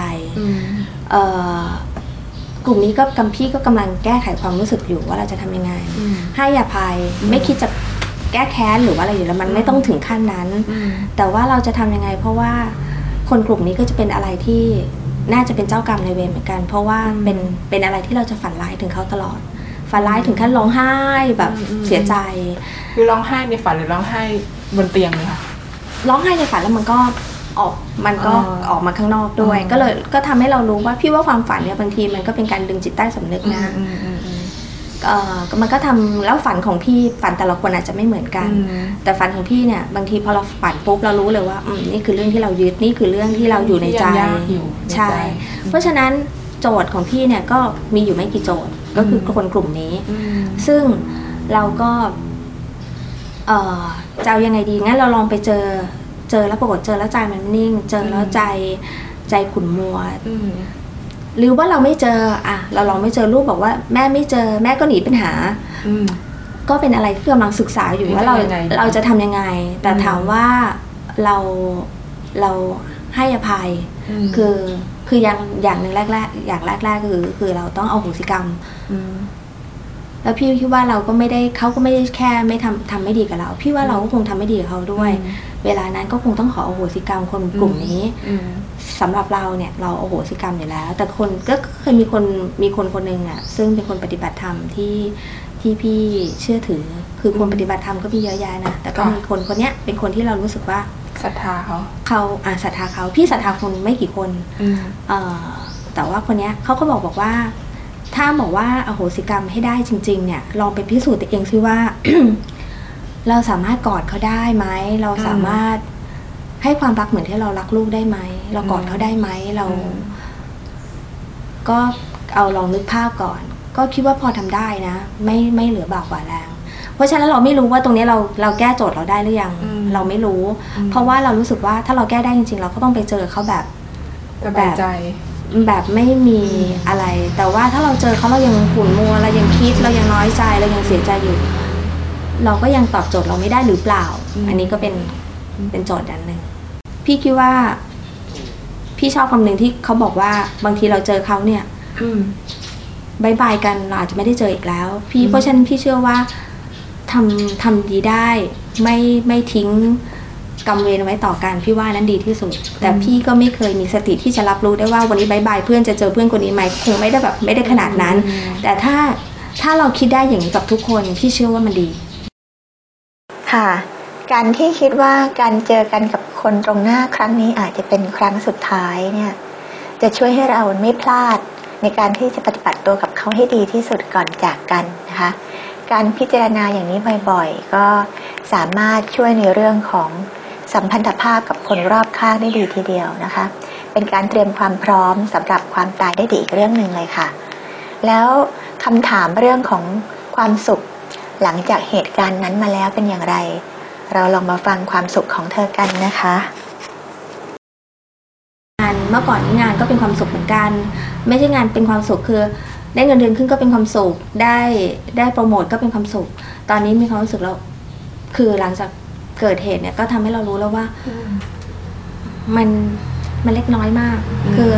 กลุ่มนี้ก็พี่ก็กำลังแก้ไขความรู้สึกอยู่ว่าเราจะทำยังไงให้อภัยไม่คิดจะแก้แค้นหรือว่าอะไรอยู่แล้วมันไม่ต้องถึงขั้นนั้นแต่ว่าเราจะทำยังไงเพราะว่าคนกลุ่มนี้ก็จะเป็นอะไรที่น่าจะเป็นเจ้ากรรมนายเวรเหมือนกันเพราะว่าเป็นอะไรที่เราจะฝันร้ายถึงเขาตลอดฝันร้ายถึงขั้นร้องไห้แบบเสียใจคือร้องไห้ในฝันหรือร้องไห้บนเตียงเลยค่ะร้องไห้ในฝันแล้วมันก็ออกมาข้างนอกด้วยก็ทำให้เรารู้ว่าพี่ว่าความฝันเนี่ยบางทีมันก็เป็นการดึงจิตใต้สำนึกนะมันก็ทำแล้วฝันของพี่ฝันแต่ละคนอาจจะไม่เหมือนกันแต่ฝันของพี่เนี่ยบางทีพอเราฝันปุ๊บเรารู้เลยว่านี่คือเรื่องที่เรายึดนี่คือเรื่องที่เราอยู่ในใจใช่เพราะฉะนั้นโจทย์ของพี่เนี่ยก็มีอยู่ไม่กี่โจทย์ก็คือคนกลุ่มนี้ซึ่งเราก็จะเอายังไงดีงั้นเราลองไปเจอแล้วปรากฏเจอแล้วใจมันนิ่งเจอแล้วใจขุ่นมัวหรือว่าเราไม่เจอเราลองไม่เจอลูกบอกว่าแม่ไม่เจอแม่ก็หนีปัญหาก็เป็นอะไรที่กำลังศึกษาอยู่ว่าเราจะทำยังไงแต่ถามว่าเราให้อภัยคืออย่างหนึ่งแรกอย่างแรกคือเราต้องเอาโหสิกรรมแล้วพี่คิดว่าเราก็ไม่ได้เขาก็ไม่ได้แค่ไม่ทำไม่ดีกับเราพี่ว่าเราก็คงทำไม่ดีกับเขาด้วยเวลานั้นก็คงต้องขออโหสิกรรมคนกลุ่มนี้สำหรับเราเนี่ยเราอโหสิกรรมอยู่แล้วแต่คนก็เคยมีคนหนึ่งซึ่งเป็นคนปฏิบัติธรรมที่พี่เชื่อถือคือคนปฏิบัติธรรมก็มีเยอะแยะนะแต่ก็มีคนเนี้ยเป็นคนที่เรารู้สึกว่าศรัทธาเขาศรัทธาเขาพี่ศรัทธาคนไม่กี่คนแต่ว่าคนเนี้ยเขาก็บอกว่าถ้าบอกว่าอโหสิกรรมให้ได้จริงๆเนี่ยลองไปพิสูจน์ตัวเองซิว่า เราสามารถกอดเขาได้ไหมเราสามารถให้ความรักเหมือนที่เรารักลูกได้ไหมเรากอดเขาได้ไหมเราก็เอาลองนึกภาพก่อนก็คิดว่าพอทำได้นะไม่เหลือบากกว่าแรงเพราะฉะนั้นเราไม่รู้ว่าตรงนี้เราแก้โจทย์เราได้หรือยังเราไม่รู้เพราะว่าเรารู้สึกว่าถ้าเราแก้ได้จริงๆเราก็ต้องไปเจอเขาแบบแบบไม่มีอะไรแต่ว่าถ้าเราเจอเขาเรายังขุ่นมัวเรายังคิดเรายังน้อยใจเรายังเสียใจอยู่เราก็ยังตอบโจทย์เราไม่ได้หรือเปล่าอันนี้ก็เป็นโจทย์อันหนึ่งพี่คิดว่าพี่ชอบคำหนึ่งที่เขาบอกว่าบางทีเราเจอเขาเนี่ยบายบายกันเราอาจจะไม่ได้เจออีกแล้วพี่เพราะฉะนั้นพี่เชื่อว่าทำดีได้ไม่ทิ้งกรรมเวรไว้ต่อกันพี่ว่านั้นดีที่สุดแต่พี่ก็ไม่เคยมีสติที่จะรับรู้ได้ว่าวันนี้บายบายเพื่อนจะเจอเพื่อนคนนี้ไหมคงไม่ได้ขนาดนั้นแต่ถ้าเราคิดได้อย่างนี้กับทุกคนพี่เชื่อว่ามันดีค่ะการที่คิดว่าการเจอกันกับคนตรงหน้าครั้งนี้อาจจะเป็นครั้งสุดท้ายเนี่ยจะช่วยให้เราไม่พลาดในการที่จะปฏิบัติตัวกับเขาให้ดีที่สุดก่อนจากกันนะคะการพิจารณาอย่างนี้บ่อยๆก็สามารถช่วยในเรื่องของสัมพันธภาพกับคนรอบข้างได้ดีทีเดียวนะคะเป็นการเตรียมความพร้อมสำหรับความตายได้ดีอีกเรื่องหนึ่งเลยค่ะแล้วคำถามเรื่องของความสุขหลังจากเหตุการณ์นั้นมาแล้วเป็นอย่างไรเราลองมาฟังความสุขของเธอกันนะคะเมื่อก่อนนี้งานก็เป็นความสุขเหมือนกันไม่ใช่งานเป็นความสุขคือได้เงินเดือนขึ้นก็เป็นความสุขได้โปรโมทก็เป็นความสุขตอนนี้มีความรู้สึกแล้วคือหลังจากเกิดเหตุเนี่ยก็ทำให้เรารู้แล้วว่ามันเล็กน้อยมากคือ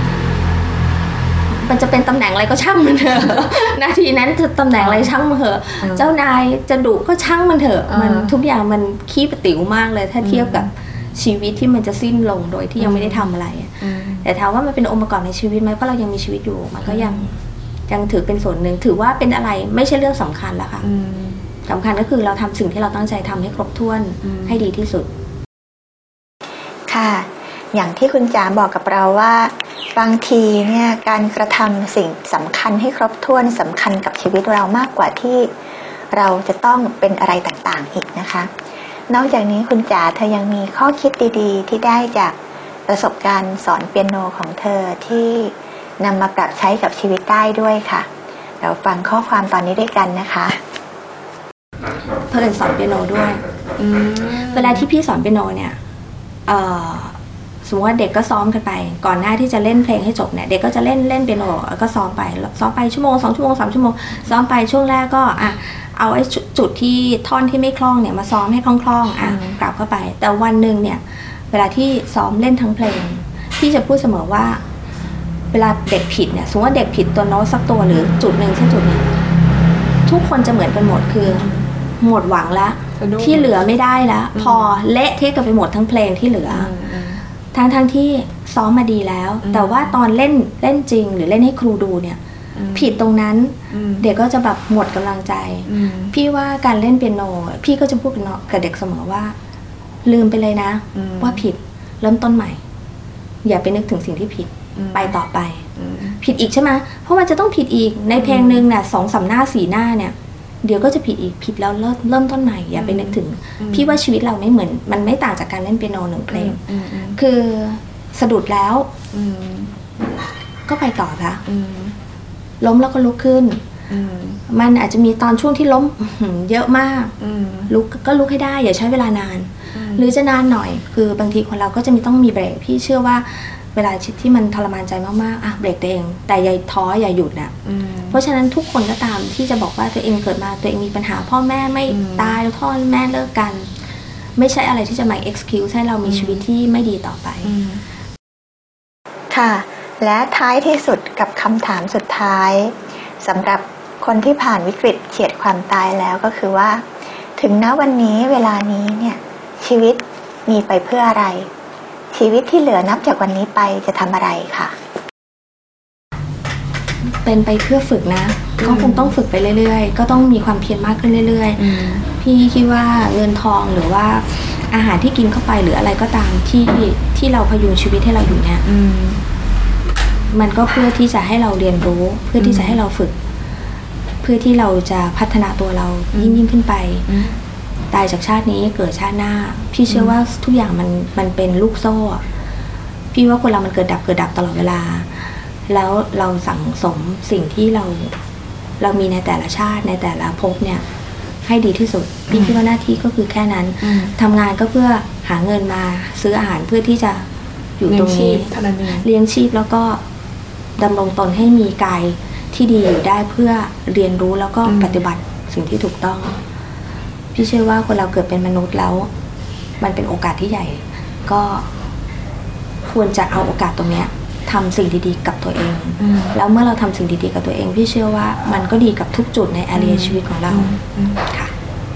มันจะเป็นตำแหน่งอะไรก็ช่างมันเถอะนาทีนั้นตำแหน่งอะไรช่างมันเถอะเจ้านายจะดุก็ช่างมันเถอะมันทุกอย่างมันขี้ประติ๋วมากเลยถ้าเทียบกับชีวิตที่มันจะสิ้นลงโดยที่ยังไม่ได้ทำอะไรแต่ถามว่ามันเป็นองค์ประกอบในชีวิตไหมเพราะเรายังมีชีวิตอยู่มันก็ยังถือเป็นส่วนหนึ่งถือว่าเป็นอะไรไม่ใช่เรื่องสำคัญแล้วค่ะสำคัญก็คือเราทำสิ่งที่เราตั้งใจทำให้ครบถ้วนให้ดีที่สุดค่ะอย่างที่คุณจ๋าบอกกับเราว่าบางทีเนี่ยการกระทำสิ่งสำคัญให้ครบถ้วนสำคัญกับชีวิตเรามากกว่าที่เราจะต้องเป็นอะไรต่างๆอีกนะคะนอกจากนี้คุณจ๋าเธอยังมีข้อคิดดีๆที่ได้จากประสบการณ์สอนเปียโนของเธอที่นำมาปรับใช้กับชีวิตได้ด้วยค่ะเราฟังข้อความตอนนี้ด้วยกันนะคะเพื่อนสอนเปียโนด้วยเวลาที่พี่สอนเปียโนเนี่ยสมมติว่าเด็กก็ซ้อมกันไปก่อนหน้าที่จะเล่นเพลงให้จบเนี่ยเด็กก็จะเล่นเปียโนก็ซ้อมไปชั่วโมง2 ชั่วโมง3 ชั่วโมงซ้อมไปช่วงแรกก็เอาไอ้จุดที่ท่อนที่ไม่คล่องเนี่ยมาซ้อมให้คล่องๆกลับเข้าไปแต่วันหนึ่งเนี่ยเวลาที่ซ้อมเล่นทั้งเพลงพี่จะพูดเสมอว่าเวลาเด็กผิดเนี่ยสมมติว่าเด็กผิดตัวโน้ตสักตัวหรือจุดหนึ่งเช่นจุดนี้ทุกคนจะเหมือนกันหมดคือหมดหวังแล้วที่เหลือไม่ได้แล้วพอเละเทะกันไปหมดทั้งเพลงที่เหลือทั้งที่ซ้อมมาดีแล้วแต่ว่าตอนเล่นจริงหรือเล่นให้ครูดูเนี่ยผิดตรงนั้นเด็กก็จะแบบหมดกำลังใจพี่ว่าการเล่นเปียโนพี่ก็จะพูดกับเด็กเสมอว่าลืมไปเลยนะว่าผิดเริ่มต้นใหม่อย่าไปนึกถึงสิ่งที่ผิดไปต่อไปผิดอีกใช่ไหมเพราะมันจะต้องผิดอีกในเพลงนึงเนี่ย2-3 หน้า4 หน้าเนี่ยเดี๋ยวก็จะผิดอีกผิดแล้วเริ่มต้นใหม่อย่าไปนึกถึงพี่ว่าชีวิตเราไม่เหมือนมันไม่ต่างจากการเล่นเปียโน1 เพลงคือสะดุดแล้วก็ไปต่อละล้มแล้วก็ลุกขึ้นมันอาจจะมีตอนช่วงที่ล้มเยอะมากลุกให้ได้อย่าใช้เวลานานหรือจะนานหน่อยคือบางทีคนเราก็จะต้องมีเบรกพี่เชื่อว่าเวลาที่มันทรมานใจมากๆเบรกตัวเองแต่อย่าท้ออย่าหยุดนะเพราะฉะนั้นทุกคนก็ตามที่จะบอกว่าตัวเองเกิดมาตัวเองมีปัญหาพ่อแม่ไม่ตายพ่อแม่เลิกกันไม่ใช่อะไรที่จะมา excuse ให้เรามีชีวิตที่ไม่ดีต่อไปค่ะและท้ายที่สุดกับคำถามสุดท้ายสำหรับคนที่ผ่านวิกฤตเฉียดความตายแล้วก็คือว่าถึงณวันนี้เวลานี้เนี่ยชีวิตมีไปเพื่ออะไรชีวิตที่เหลือนับจากวันนี้ไปจะทำอะไรค่ะเป็นไปเพื่อฝึกนะก็คงต้องฝึกไปเรื่อยๆก็ต้องมีความเพียรมากขึ้นเรื่อยๆพี่คิดว่าเงินทองหรือว่าอาหารที่กินเข้าไปหรืออะไรก็ตามที่เราพยุงชีวิตให้เราอยู่เนี่ยมันก็เพื่อที่จะให้เราเรียนรู้เพื่อที่จะให้เราฝึกเพื่อที่เราจะพัฒนาตัวเรายิ่งขึ้นไปตายจากชาตินี้เกิดชาติหน้าพี่เชื่อว่าทุกอย่างมันเป็นลูกโซ่พี่ว่าคนเรามันเกิดดับตลอดเวลาแล้วเราสั่งสมสิ่งที่เรามีในแต่ละชาติในแต่ละภพเนี่ยให้ดีที่สุดพี่คิดว่าหน้าที่ก็คือแค่นั้นทำงานก็เพื่อหาเงินมาซื้ออาหารเพื่อที่จะอยู่ตรงนี้เท่านั้นเองเลี้ยงชีพแล้วก็ดำรงตนให้มีกายที่ดีอยู่ได้เพื่อเรียนรู้แล้วก็ปฏิบัติสิ่งที่ถูกต้องพี่เชื่อว่าคนเราเกิดเป็นมนุษย์แล้วมันเป็นโอกาสที่ใหญ่ก็ควรจะเอาโอกาสตรงนี้ทำสิ่งดีๆกับตัวเองแล้วเมื่อเราทำสิ่งดีๆกับตัวเองพี่เชื่อว่ามันก็ดีกับทุกจุดในแอเรียชีวิตของเราค่ะ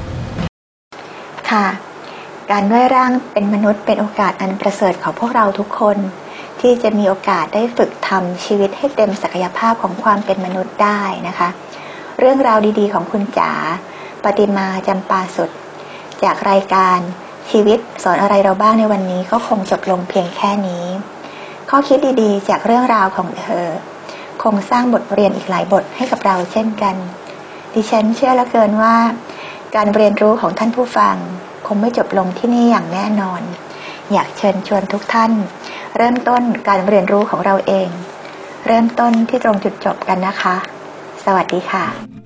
ค่ะการด้วยร่างเป็นมนุษย์เป็นโอกาสอันประเสริฐของพวกเราทุกคนที่จะมีโอกาสได้ฝึกทำชีวิตให้เต็มศักยภาพของความเป็นมนุษย์ได้นะคะเรื่องราวดีๆของคุณจ๋าปฏิมาจำปาสุดจากรายการชีวิตสอนอะไรเราบ้างในวันนี้ก็คงจบลงเพียงแค่นี้ข้อคิดดีๆจากเรื่องราวของเธอคงสร้างบทเรียนอีกหลายบทให้กับเราเช่นกันดิฉันเชื่อเหลือเกินว่าการเรียนรู้ของท่านผู้ฟังคงไม่จบลงที่นี่อย่างแน่นอนอยากเชิญชวนทุกท่านเริ่มต้นการเรียนรู้ของเราเองเริ่มต้นที่ตรงจุดจบกันนะคะสวัสดีค่ะ